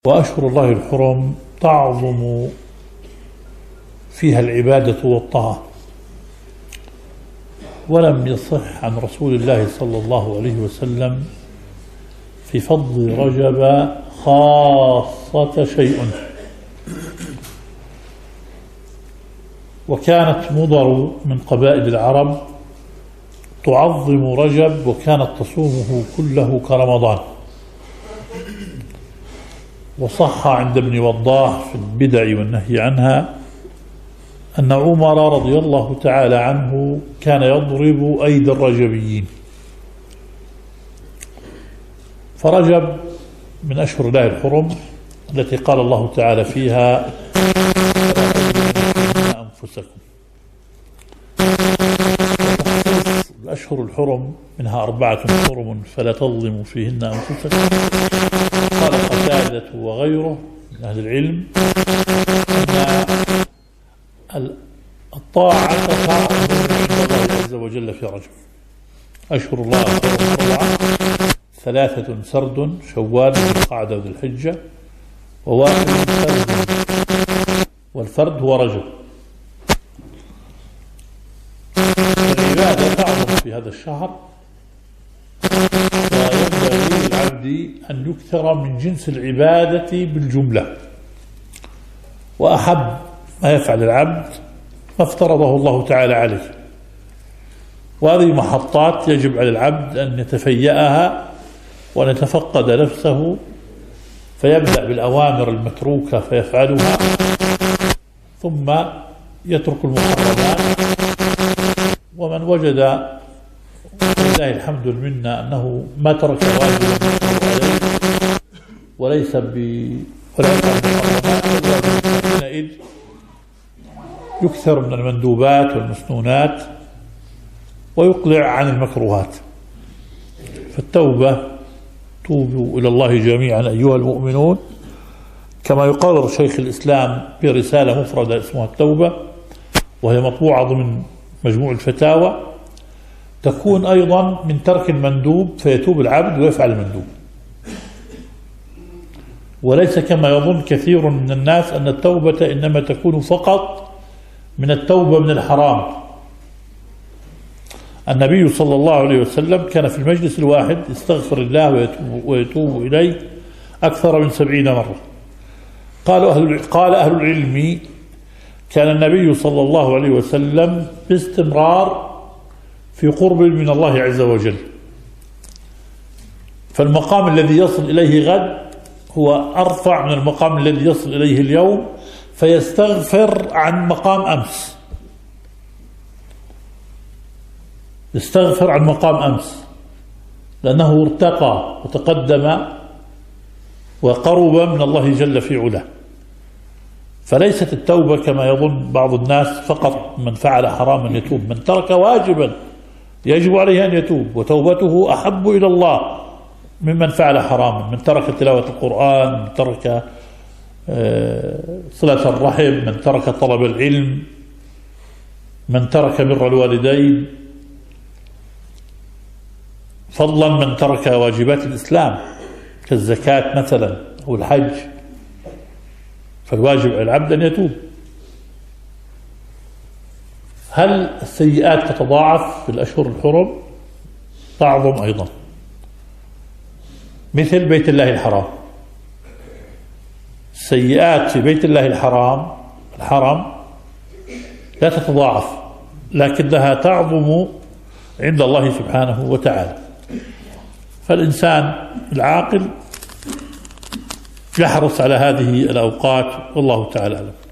وأشهر الله الحرم تعظم فيها العبادة والطاعة، ولم يصح عن رسول الله صلى الله عليه وسلم في فضل رجب خاصة شيء. وكانت مضر من قبائل العرب تعظم رجب وكانت تصومه كله كرمضان. وصح عند ابن وضاح في البدع والنهي عنها أن عمر رضي الله تعالى عنه كان يضرب أيدي الرجبيين. فرجب من أشهر الله الحرم التي قال الله تعالى فيها أنفسكم. الأشهر الحرم منها 4 حرم فلا تظلموا فيهن أنفسكم. قال قتادة وغيره من أهل العلم أن الطاعة تعظم عند الله عز وجل في رجب. أشهر الله الحرم 3 سرد شوال والقعدة وذي الحجة، وواحد فرد، والفرد هو رجب. العبادة تعظم في هذا الشهر، وينبغي للعبد أن يكثر من جنس العبادة بالجملة، وأحب ما يفعل العبد ما افترضه الله تعالى عليه. وهذه محطات يجب على العبد أن يتفيأها وأن يتفقد نفسه، فيبدأ بالأوامر المتروكة فيفعلها، ثم يترك المحرمات. ومن وجد لله الحمد منا أنه ما ترك واجبا عليه وليس ولا يفعل المحرمات، حينئذ يكثر من المندوبات والمسنونات ويقلع عن المكروهات. فالتوبة، توبوا إلى الله جميعا أيها المؤمنون، كما يقرر شيخ الإسلام في رسالة مفردة اسمها التوبة، وهي مطبوعة ضمن مجموع الفتاوى، تكون أيضا من ترك المندوب فيتوب العبد ويفعل المندوب، وليس كما يظن كثير من الناس أن التوبة إنما تكون فقط من التوبة من الحرام. النبي صلى الله عليه وسلم كان في المجلس الواحد يستغفر الله ويتوب إليه أكثر من 70 مرة. قال أهل العلم كان النبي صلى الله عليه وسلم باستمرار في قرب من الله عز وجل، فالمقام الذي يصل إليه غد هو أرفع من المقام الذي يصل إليه اليوم، فيستغفر عن مقام أمس، يستغفر عن مقام أمس، لأنه ارتقى وتقدم وقرب من الله جل في علاه. فليست التوبة كما يظن بعض الناس فقط من فعل حراما يتوب، من ترك واجبا يجب عليه أن يتوب، وتوبته أحب إلى الله ممن فعل حراما، من ترك تلاوة القرآن، من ترك صلة الرحم، من ترك طلب العلم، من ترك بر الوالدين، فضلا من ترك واجبات الإسلام كالزكاة مثلا أو الحج. فالواجب على العبد أن يتوب. هل السيئات تتضاعف في الأشهر الحرم؟ تعظم أيضا، مثل بيت الله الحرام. السيئات في بيت الله الحرم لا تتضاعف، لكنها تعظم عند الله سبحانه وتعالى. فالإنسان العاقل يحرص على هذه الأوقات، والله تعالى أعلم.